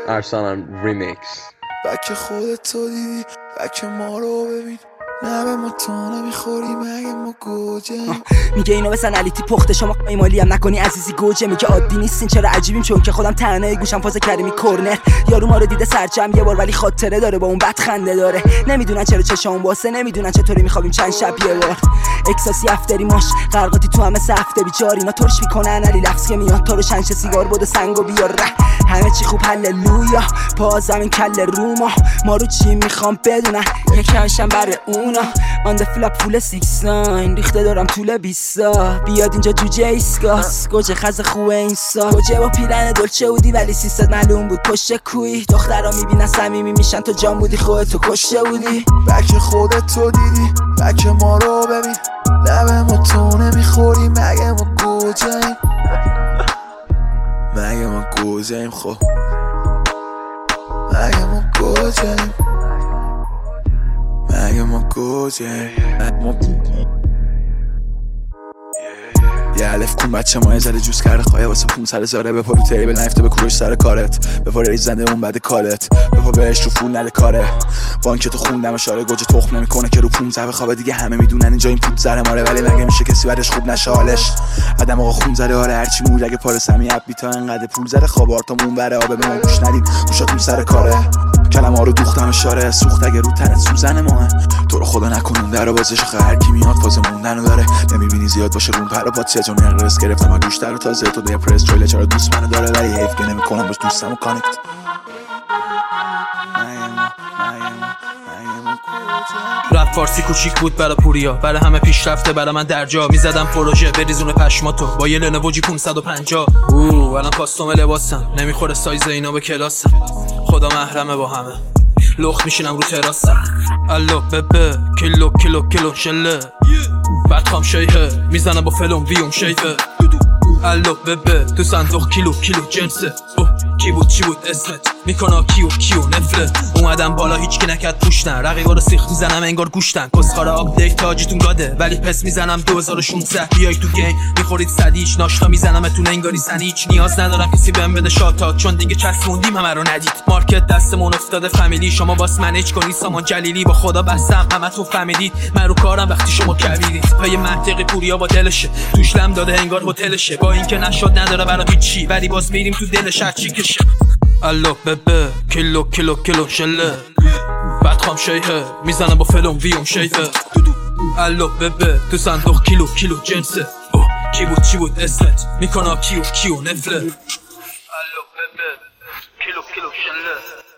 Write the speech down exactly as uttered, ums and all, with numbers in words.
ارسلان ریمیکس. بک خودت تو دیدی، بک ما رو ببین، نه به ما تو نمیخوری مگه ما گوجه. میگه اینو بسن علیتی پخته شما ایمالی هم نکنی عزیزی گوجه. میگه عادی نیستین چرا عجیبیم چون که خودم تنهایی گوشم فاز کریمی کرنر. یارو ما رو دیده سرجم یه بار ولی خاطره داره با اون بد خنده داره. نمیدونن چرا چشام واسه، نمیدونن چطوری میخوابیم چند شب یه بار. اکساسی افتری ماش غرقاتی تو همه سفته بیچار اینا ترش میکنن علی لفظ که میاد تو رو شنش سیگار بود و سنگو بیار ره. همه چی خوب هللویا پا زمین کله روما ما رو چی میخوام بدونن یکمشم بره اونا. آن د فلاپ فول سیکس ناین ریخته دارم طول بیستا بیاد اینجا جوجه ایسکاس گوجه خز خوه اینسا گوجه با پیرن دلچه بودی ولی سیستت معلوم بود پشت کوی. دخترها میبینن صمیمی میشن تو جان بودی خودتو کشته بودی. بک خودت تو دیدی، بک ما رو ببین، لب ما تو نمیخوری مگه ما گوجهیم، مگه ما گوجهیم خب مگه ما گوجهیم، مگه ما گوجهیم. یه الف کن بچه ما یه ذره جوز کرده خواهی واسه پونصد هزاره بپا رو تیبل نفته بکروش سر کارت بپا ریز زنده اون بعد کارت بپا بهش رو فول نده کاره بانکتو خوندم اشاره گوجه تخم نمیکنه که رو پونزده بخوابه دیگه همه میدونن اینجا این پود زره ماره ولی مگه میشه کسی بعدش خوب نشه حالش. آدم آقا خون زره آره هرچی مود اگه پار سمی اب بیتا انقدر پول زره خوابار تا مون بره آبه به ما گوش ندین گوشاتون سر کاره کلمه ها رو دوختم اشاره سوخت اگه رو تنت سوزن ماه تو رو خدا نکنون در بازش خه هر کی میاد فاز موندن داره نمیبینی زیاد باشه رون پر پات سه جون نقرس گرفتم از گوشتر و تازه تو دپرس چویل چرا دوست منو داره ولی حیف که نمیکنم باش دوستمو کانکت. رپ فارسی کوچیک بود برای پوریا برای همه پیشرفته برای من درجا میزدم پروژه بریزون پشماتو با یه لنوو پانصد و پنجاه اوه الان کاستوم لباسم نمیخوره سایز اینا به کلاسم خدا محرمه با همه لخت میشینم رو تراسم الو ببه کیلو کیلو کیلو شله بعد خام شیهه میزنم با فلوم ویوم شیفه الو ببه تو صندوق کیلو کیلو جنسه اوه کی بود چی بود اسمت میکنه کیو کیو نفله اومدم بالا هیچ کی نکرد پوشتن رقیبا رو سیخ میزنم انگار گوشتن کسخاره آپدیت تاجتون گاده ولی پس میزنم دو هزار و شانزده بیای تو گیم میخورید صدیش ناشتا میزنمتون انگاری سنیچ نیاز ندارم کسی بهم بده شاتات چون دیگه چسبوندیم همه رو ندید مارکت دستمون افتاده فامیلی شما باس منیج کنی سامان جلیلی با خدا بستم همتون فهمیدید من رو کارم وقتی شما کبیرید پای منطقی پوریا با دلشه توش لم داده انگار هتلشه با اینکه نشد نداره برای هیچی ولی باز میریم تو دلش هر چی کشه الو ببه کیلو کیلو کیلو شله بعد خام شیهه میزنم با فلوم ویوم شیفه الو ببه تو صندوق کیلو کیلو جنسه اوه کی بود چی بود اسمت میکنه کیو کیو نفله الو ببه کیلو کیلو شله